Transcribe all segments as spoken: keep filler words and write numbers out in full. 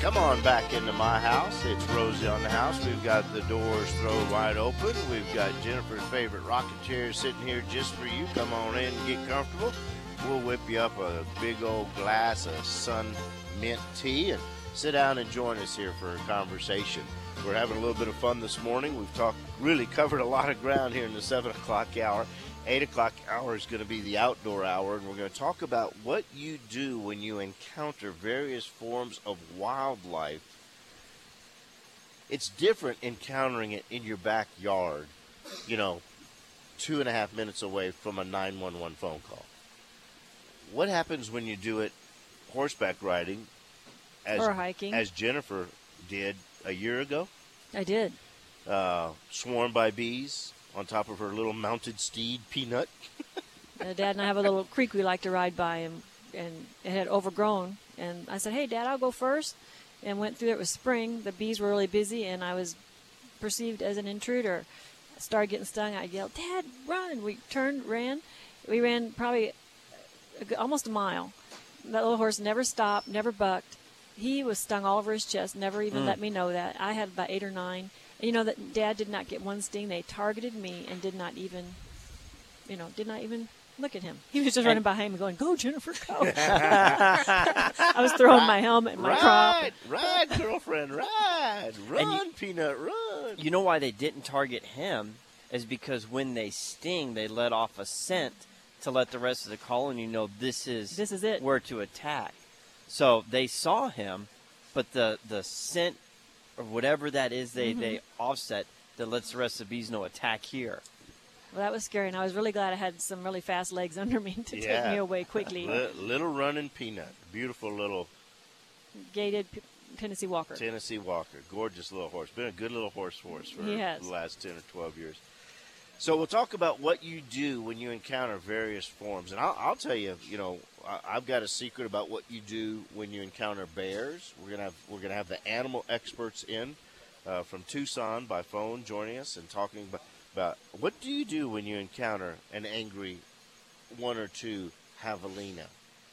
Come on back into my house. It's Rosie on the house. We've got the doors thrown wide open. We've got Jennifer's favorite rocking chair sitting here just for you. Come on in and get comfortable. We'll whip you up a big old glass of Sun Mint tea and sit down and join us here for a conversation. We're having a little bit of fun this morning. We've talked, really covered a lot of ground here in the seven o'clock hour. eight o'clock hour is going to be the outdoor hour, and we're going to talk about what you do when you encounter various forms of wildlife. It's different encountering it in your backyard, you know, two and a half minutes away from a nine one one phone call. What happens when you do it horseback riding, as, or hiking, as Jennifer did a year ago? I did. Uh, swarmed by bees on top of her little mounted steed, Peanut. uh, Dad and I have a little creek we like to ride by, and, and it had overgrown. And I said, hey, Dad, I'll go first. And went through it. It was spring. The bees were really busy, and I was perceived as an intruder. I started getting stung. I yelled, Dad, run. We turned, ran. We ran probably almost a mile. That little horse never stopped, never bucked. He was stung all over his chest, never even mm. let me know that. I had about eight or nine. And you know that Dad did not get one sting. They targeted me and did not even, you know, did not even look at him. He was just and running behind me going, go, Jennifer, go. I was throwing ride, my helmet and my ride, crop. Ride, ride, girlfriend, ride. Run, you, Peanut, run. You know why they didn't target him is because when they sting, they let off a scent to let the rest of the colony know this is, this is it. where to attack. So they saw him, but the, the scent or whatever that is they, mm-hmm. they offset that lets the rest of the bees know attack here. Well, that was scary, and I was really glad I had some really fast legs under me to yeah. take me away quickly. L- little running Peanut. Beautiful little gaited P- Tennessee Walker. Tennessee Walker. Gorgeous little horse. Been a good little horse for us for the last ten or twelve years. So we'll talk about what you do when you encounter various forms. And I'll, I'll tell you, you know, I, I've got a secret about what you do when you encounter bears. We're gonna have we're gonna have the animal experts in uh, from Tucson by phone joining us and talking about, about what do you do when you encounter an angry one or two javelina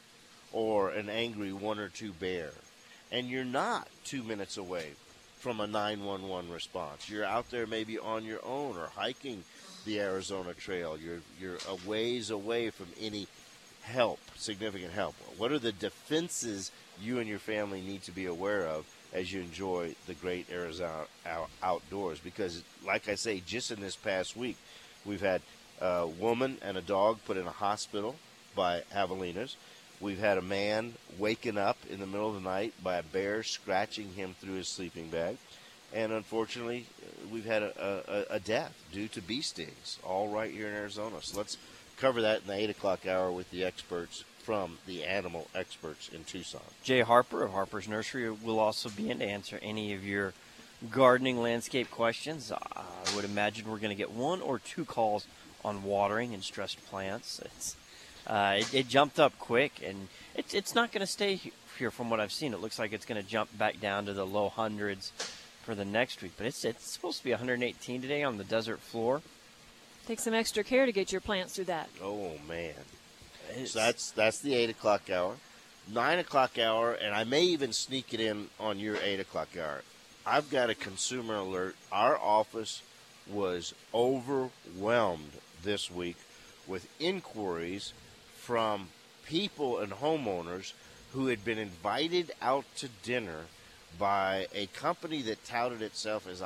or an angry one or two bear, and you're not two minutes away from a nine one one response. You're out there maybe on your own or hiking the Arizona Trail. You're you're a ways away from any help, significant help. What are the defenses you and your family need to be aware of as you enjoy the great Arizona outdoors? Because, like I say, just in this past week, we've had a woman and a dog put in a hospital by javelinas. We've had a man waken up in the middle of the night by a bear scratching him through his sleeping bag. And unfortunately, we've had a, a, a death due to bee stings, all right here in Arizona. So let's cover that in the eight o'clock hour with the experts from the animal experts in Tucson. Jay Harper of Harper's Nursery will also be in to answer any of your gardening landscape questions. I would imagine we're going to get one or two calls on watering and stressed plants. It's uh, it, it jumped up quick, and it, it's not going to stay here from what I've seen. It looks like it's going to jump back down to the low hundreds for the next week, but it's it's supposed to be one hundred eighteen today on the desert floor. Take some extra care to get your plants through that. Oh man, it's, so that's that's the eight o'clock hour, nine o'clock hour, and I may even sneak it in on your eight o'clock hour. I've got a consumer alert. Our office was overwhelmed this week with inquiries from people and homeowners who had been invited out to dinner by a company that touted itself as a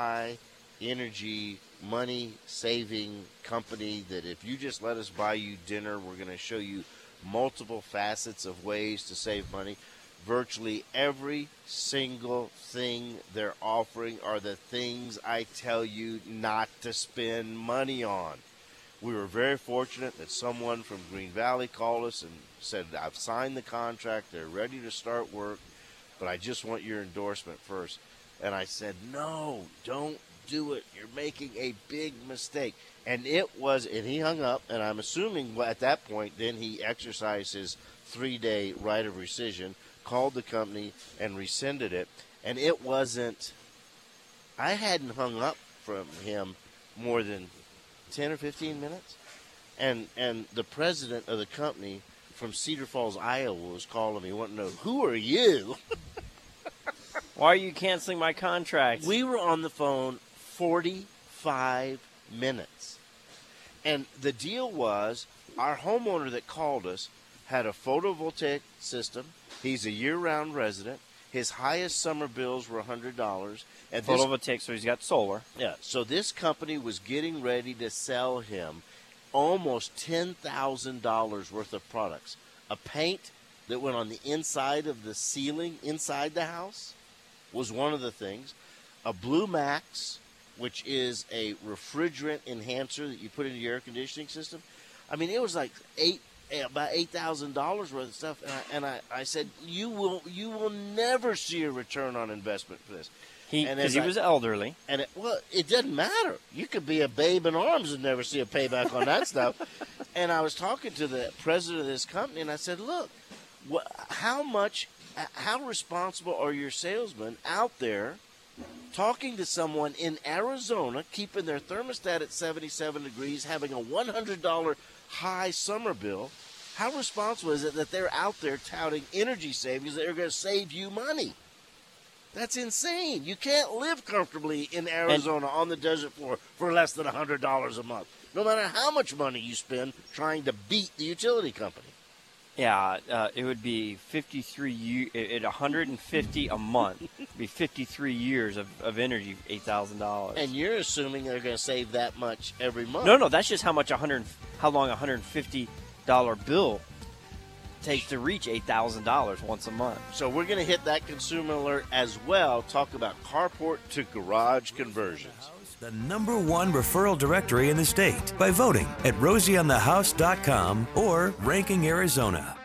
high-energy, money-saving company that if you just let us buy you dinner, we're going to show you multiple facets of ways to save money. Virtually every single thing they're offering are the things I tell you not to spend money on. We were very fortunate that someone from Green Valley called us and said, I've signed the contract, they're ready to start work, but I just want your endorsement first. And I said, no, don't do it. You're making a big mistake. And it was, and he hung up, and I'm assuming at that point then he exercised his three-day right of rescission, called the company, and rescinded it. And it wasn't, I hadn't hung up from him more than ten or fifteen minutes. And and the president of the company from Cedar Falls, Iowa, was calling me, wanting to know, who are you? Why are you canceling my contract? We were on the phone forty-five minutes. And the deal was our homeowner that called us had a photovoltaic system. He's a year-round resident. His highest summer bills were one hundred dollars. And this, Photovoltaic, so he's got solar. yeah, so this company was getting ready to sell him almost ten thousand dollars worth of products. A paint that went on the inside of the ceiling inside the house was one of the things. A Blue Max, which is a refrigerant enhancer that you put into your air conditioning system. I mean, it was like eight, about eight thousand dollars worth of stuff. And, I, and I, I said, you will, you will never see a return on investment for this. He, And because as he I- was elderly. And it, well, it doesn't matter. You could be a babe in arms and never see a payback on that stuff. And I was talking to the president of this company, and I said, "Look, wh- how much, how responsible are your salesmen out there talking to someone in Arizona, keeping their thermostat at seventy-seven degrees, having a one hundred dollars high summer bill? How responsible is it that they're out there touting energy savings that are going to save you money?" That's insane. You can't live comfortably in Arizona on the desert floor for less than one hundred dollars a month, no matter how much money you spend trying to beat the utility company. Yeah, uh, it would be fifty-three years, at one hundred fifty a month, it'd be fifty-three years of, of energy, eight thousand dollars. And you're assuming they're going to save that much every month. No, no, that's just how much one hundred, how long a one hundred fifty dollars bill takes to reach eight thousand dollars once a month. So we're going to hit that consumer alert as well, talk about carport to garage conversions. The number one referral directory in the state by voting at rosie on the house dot com or Ranking Arizona.